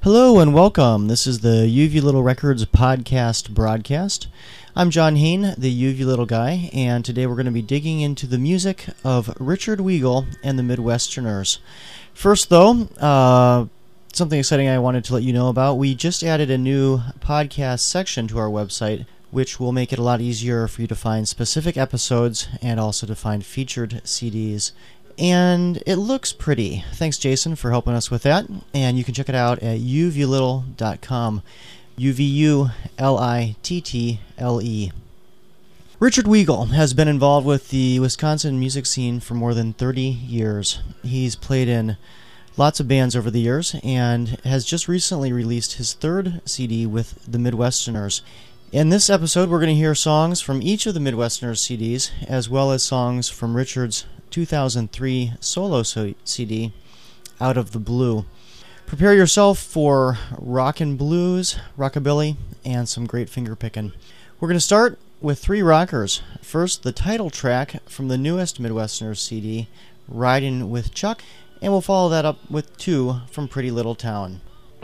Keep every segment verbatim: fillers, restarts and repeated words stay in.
Hello and welcome. This is the U V Little Records podcast broadcast. I'm John Hain, the U V Little guy, and today we're going to be digging into the music of Richard Weagle and the Midwesterners. First, though, uh, something exciting I wanted to let you know about. We just added a new podcast section to our website, which will make it a lot easier for you to find specific episodes and also to find featured C Ds. And it looks pretty. Thanks, Jason, for helping us with that. And you can check it out at u v little dot com. U V U L I T T L E. Richard Weagle has been involved with the Wisconsin music scene for more than thirty years. He's played in lots of bands over the years and has just recently released his third C D with the Midwesterners. In this episode, we're going to hear songs from each of the Midwesterners C Ds, as well as songs from Richard's two thousand three solo C D, Out of the Blue. Prepare yourself for rock and blues, rockabilly, and some great finger picking. We're going to start with three rockers. First, the title track from the newest Midwesterners C D, Riding with Chuck, and we'll follow that up with two from Pretty Little Town.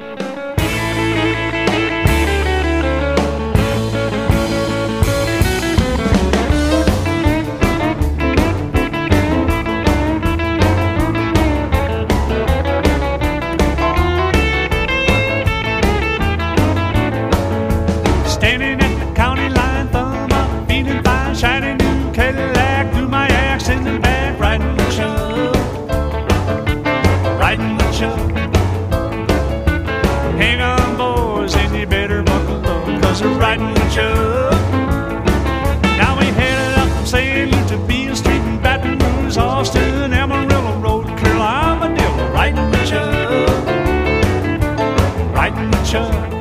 Riding with Chuck. Now we headed up from Saint Luke to Beale Street and Baton Rouge, Austin, Amarillo Road, Carolina, Armadillo. Riding with Chuck. Riding with Chuck.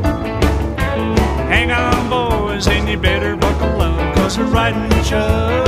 Hang on, boys, and you better buckle up, 'cause we're riding with Chuck.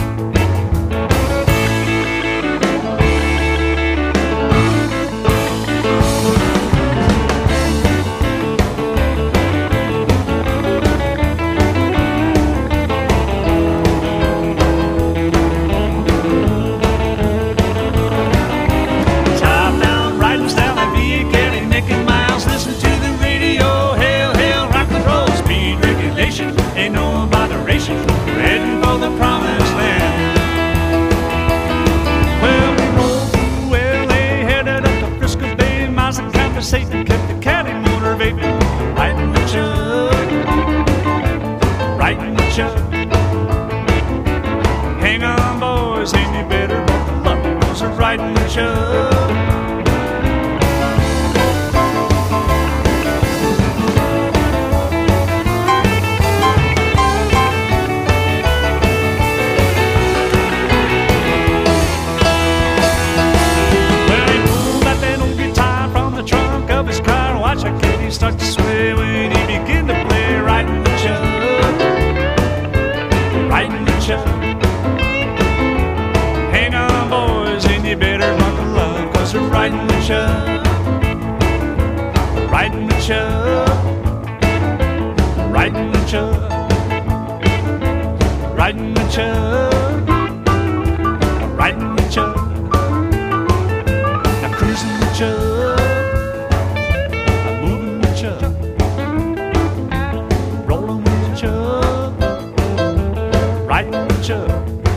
Satan kept the caddy motor vaping. Riding with Chuck. Riding with Chuck. Hang on, boys, and you better buckle up, 'cause we're riding with Chuck. He start to sway when he begin to play. Riding with Chuck. Riding with Chuck. Hang on, boys, and you better buckle up, 'cause we're riding with Chuck. Riding with Chuck. Riding with Chuck. Riding with Chuck. Riding with Chuck. Now cruising with Chuck. Rolling with Chuck. Riding with Chuck.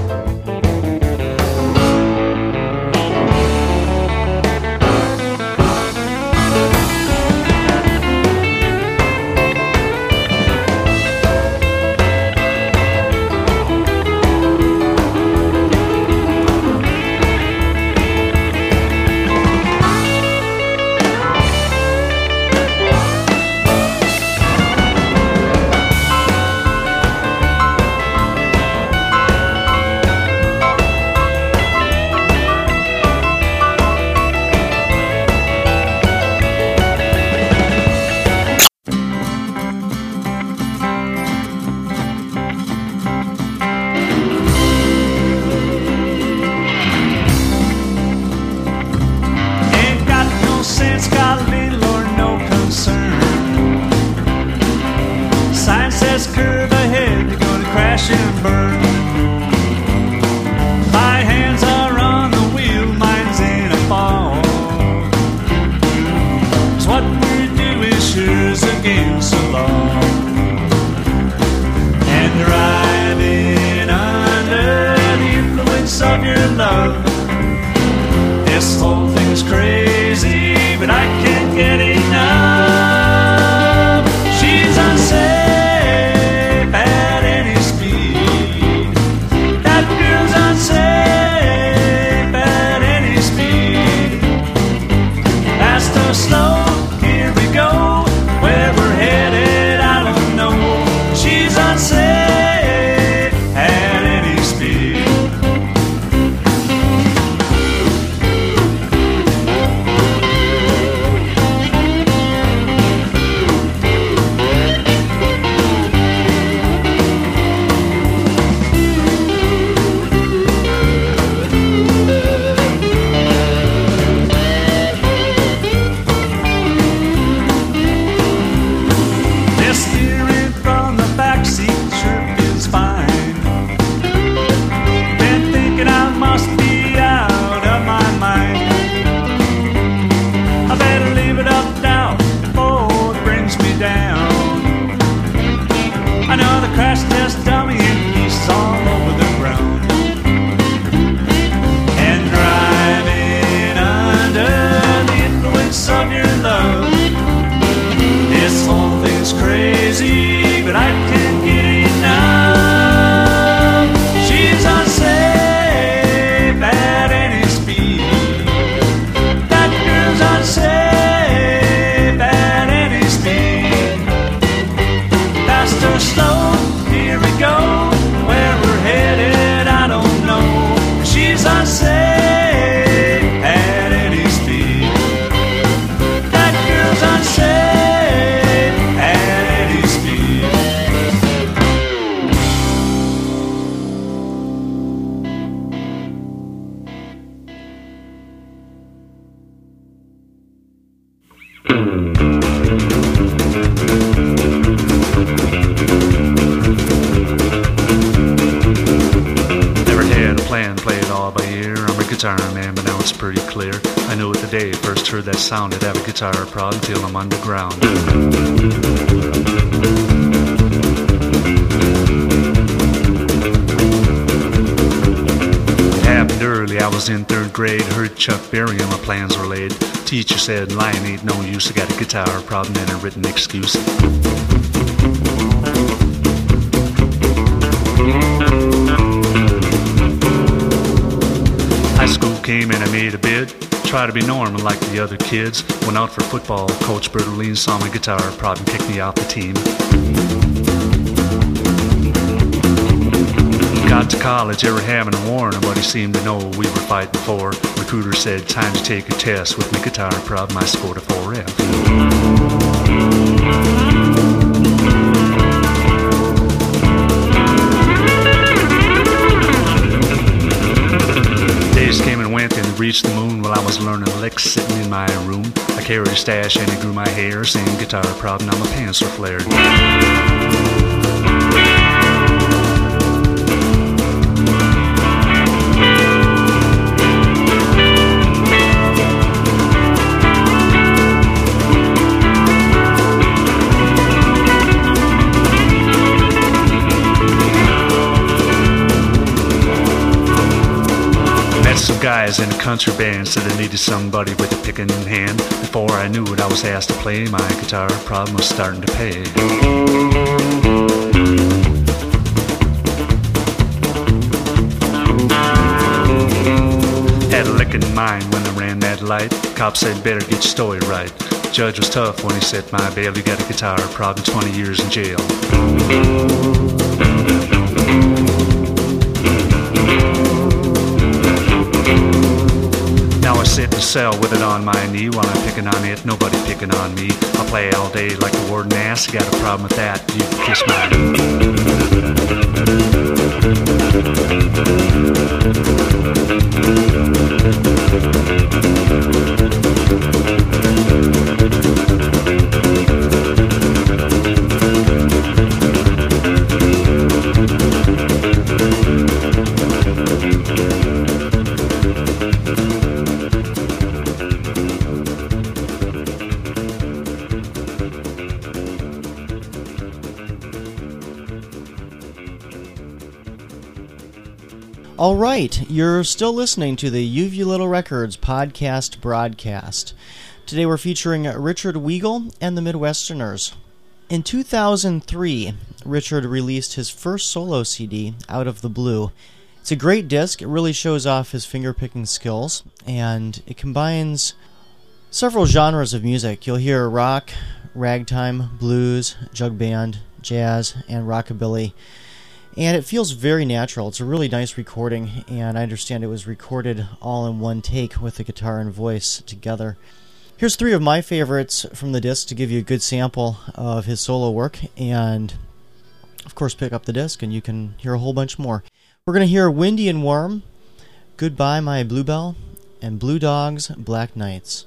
Curve ahead, you're gonna crash and burn. My hands are on the wheel, mine's in a fall. It's what we against the law. And driving under the influence of your love. This whole thing's crazy, but I can't get enough. She's unsafe at any speed. That girl's unsafe at any speed. Fast or slow, here we go. Where we're headed, I don't know. She's unsafe at any speed. This steering from the backseat sure feels fine. Been thinking I must be out of my mind. I better leave it up now before it brings me down. I know the crash test dummy and he's all over the ground. And driving under the influence of your love. This whole thing's crazy, but I can't get enough. She's unsafe at any speed. That girl's unsafe at any speed. Fast or slow, here we go. Where we're headed, I don't know. She's unsafe at any speed. That girl's unsafe at any speed. Never had a plan, play it all by ear. I'm a guitar man, but now it's pretty clear. I knew it the day first heard that sound. I'd have a guitar prod until I'm underground. It happened early, I was in third grade. Heard Chuck Berry and my plans were laid. Teacher said, lying ain't no use. I got a guitar problem and a written excuse. High school came and I made a bid. Try to be normal like the other kids. Went out for football. Coach Bertolini saw my guitar problem, kicked me off the team. Got to college, ever having a war, nobody seemed to know what we were fighting for. Recruiter said, time to take a test. With my guitar problem, I scored a four F. Days came and went and reached the moon while I was learning licks sitting in my room. I carried a stash and I grew my hair, same guitar problem, now my pants were flared. Some guys in a country band said they needed somebody with a picking hand. Before I knew it, I was asked to play. My guitar problem was starting to pay. Had a lick in mind when I ran that light. Cop said, better get your story right. Judge was tough when he set my bail. You got a guitar problem, twenty years in jail. Now I sit in a cell with it on my knee. While I'm picking on it, nobody picking on me. I play all day like the warden asked. You got a problem with that, you can kiss mine. All right, you're still listening to the Uvulittle Records podcast broadcast. Today we're featuring Richard Weagle and the Midwesterners. In two thousand three, Richard released his first solo C D, Out of the Blue. It's a great disc. It really shows off his finger-picking skills, and it combines several genres of music. You'll hear rock, ragtime, blues, jug band, jazz, and rockabilly. And it feels very natural. It's a really nice recording, and I understand it was recorded all in one take with the guitar and voice together. Here's three of my favorites from the disc to give you a good sample of his solo work, and of course pick up the disc and you can hear a whole bunch more. We're going to hear Windy and Warm, Goodbye My Bluebell, and Blue Dogs, Black Nights.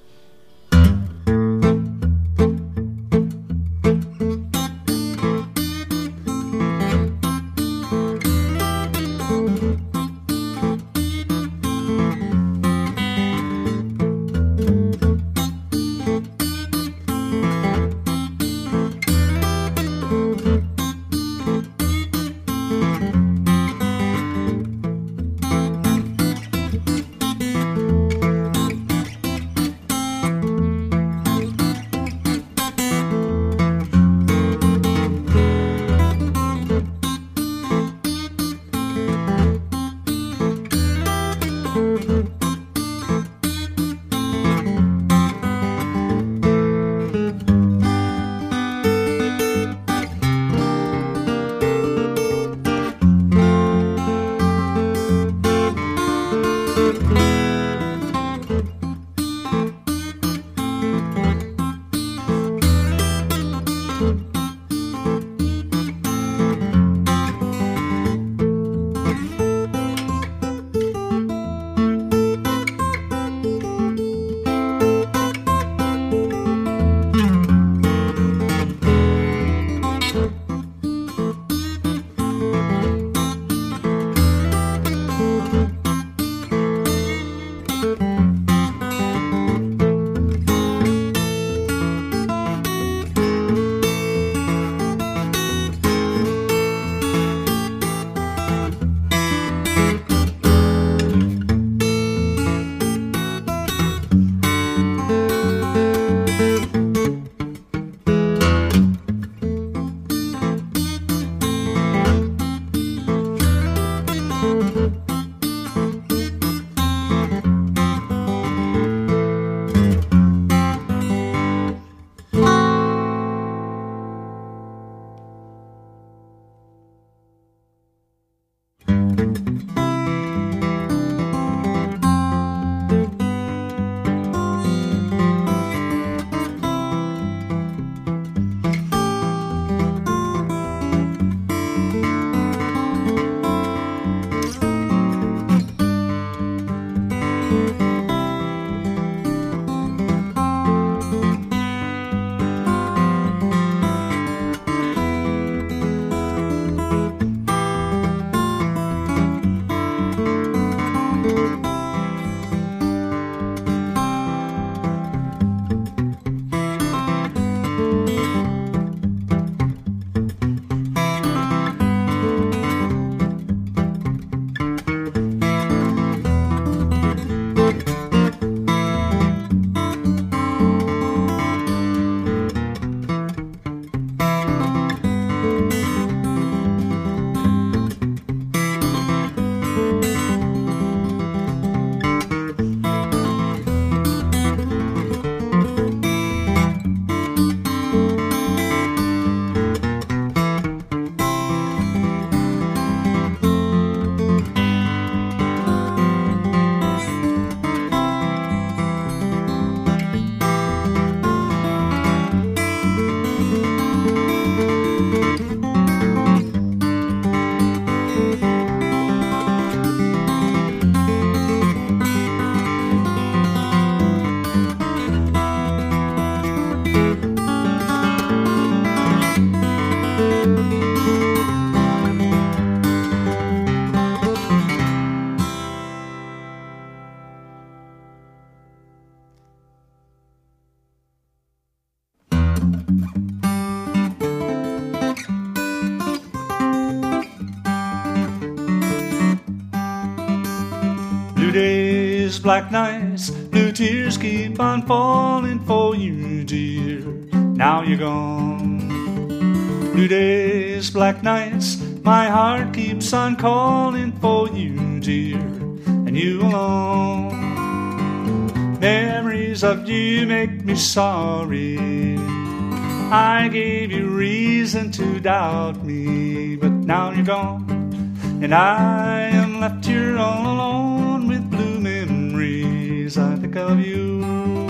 black nights, blue tears keep on falling for you, dear. Now you're gone. Blue days, black nights, my heart keeps on calling for you, dear, and you alone. Memories of you make me sorry. I gave you reason to doubt me, but now you're gone, and I am left here all alone with blue memories. I think of you.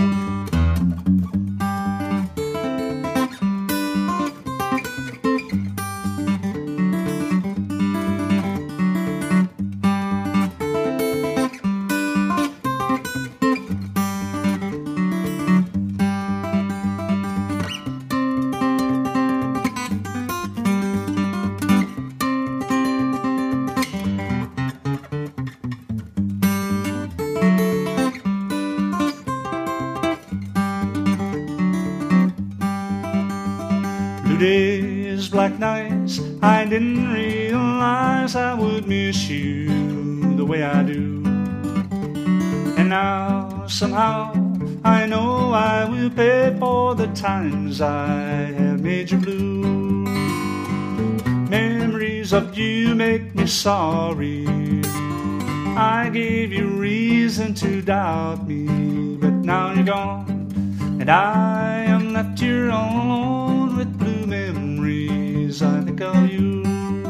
Days, black nights, I didn't realize I would miss you the way I do. And now, somehow, I know I will pay for the times I have made you blue. Memories of you make me sorry. I gave you reason to doubt me, but now you're gone, and I am left here all alone with blue memories. I think of you.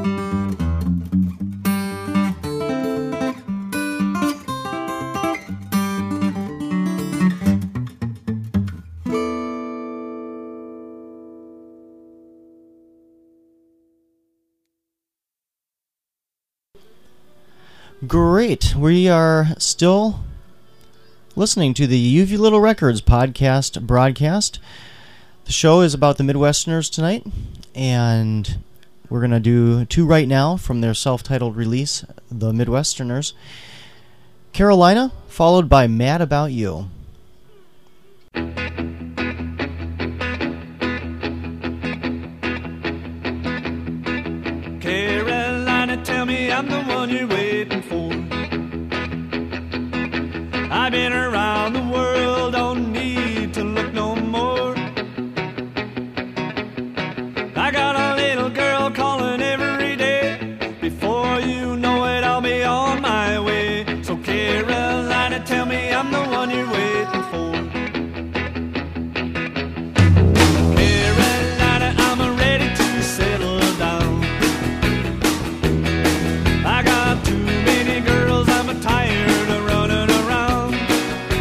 Great. We are still listening to the U V Little Records podcast broadcast. The show is about the Midwesterners tonight, and we're going to do two right now from their self-titled release, The Midwesterners. Carolina, followed by Mad About You. Carolina, tell me I'm the one you're waiting for. I've been around the world, don't need to look no more. I got a little girl calling every day. Before you know it, I'll be on my way. So Carolina, tell me I'm the one you're waiting for. Carolina, I'm ready to settle down. I got too many girls, I'm tired of running around.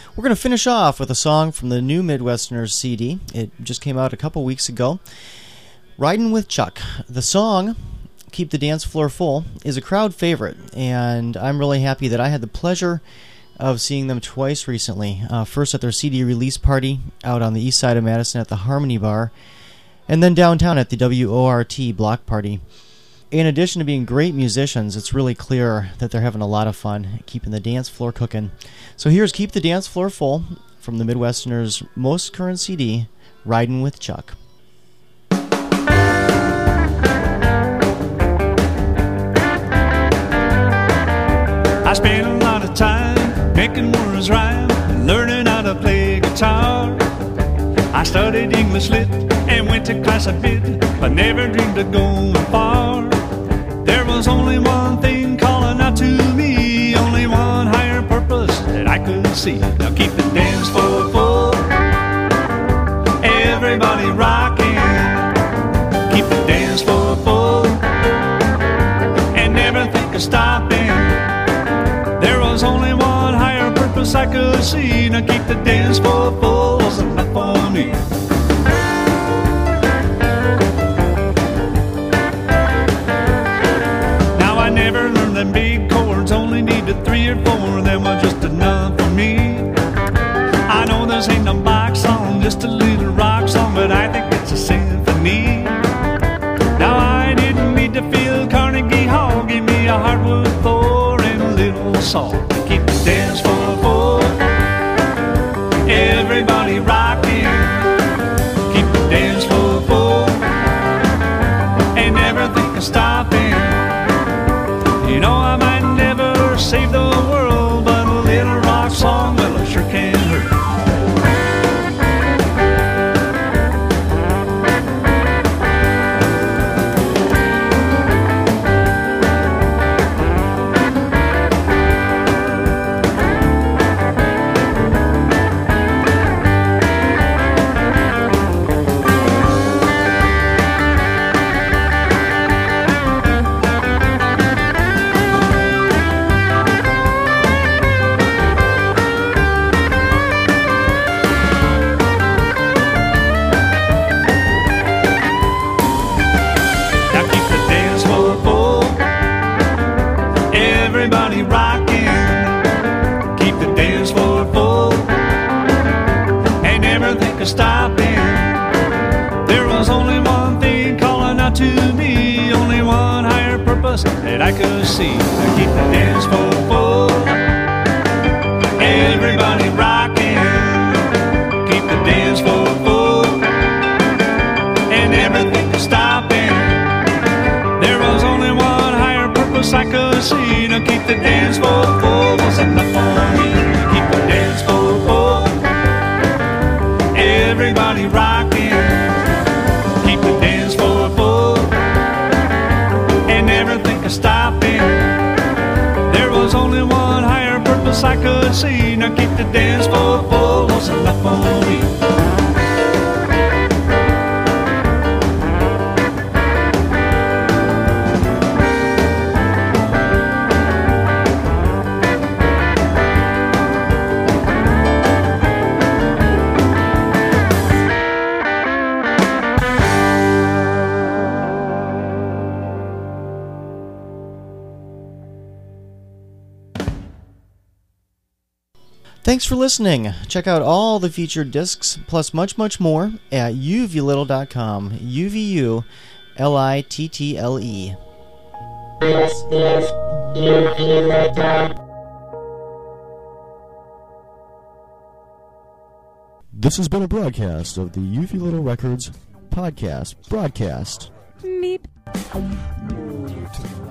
We're going to finish off with a song from the new Midwesterners C D. It just came out a couple weeks ago. Ridin' with Chuck. The song, Keep the Dance Floor Full, is a crowd favorite, and I'm really happy that I had the pleasure of seeing them twice recently. Uh, first at their C D release party out on the east side of Madison at the Harmony Bar, and then downtown at the W O R T block party. In addition to being great musicians, it's really clear that they're having a lot of fun keeping the dance floor cooking. So here's Keep the Dance Floor Full from the Midwesterners' most current C D, Ridin' with Chuck. I spent a lot of time making words rhyme and learning how to play guitar. I studied English lit and went to class a bit, but never dreamed of going far. There was only one thing calling out to me, only one higher purpose that I could see. Now keep the dance floor full, everybody rocking. Keep the dance floor full, and never think of stopping. There was only one higher purpose I could see. Now keep the dance floor full, was enough for me. Never learned them big chords, only needed three or four, them were just enough for me. I know this ain't no box song, just a little rock song, but I think it's a symphony. Now I didn't need to feel Carnegie Hall, give me a hardwood floor and a little salt. Keep the dance floor full, everybody rocking. Keep the dance floor full, and never think of stopping. You know I might never save the world, but a little rock song, well, it sure can hurt. Everybody rocking, keep the dance floor full, and never think of stopping. There was only one thing calling out to me, only one higher purpose that I could see. Now keep the dance floor full, everybody rocking, keep the dance floor full, and never think of stopping. There was only one higher purpose I could see. Now keep the dance floor full, was enough for me. Keep the dance floor full, everybody rocking. Keep the dance floor full, and never think of stopping. There was only one higher purpose I could see. Now keep the dance floor full, was enough for me. Thanks for listening. Check out all the featured discs, plus much, much more at u v little dot com. U V U L I T T L E. This is U V Little. This has been a broadcast of the U V Little Records podcast broadcast. Meep. You to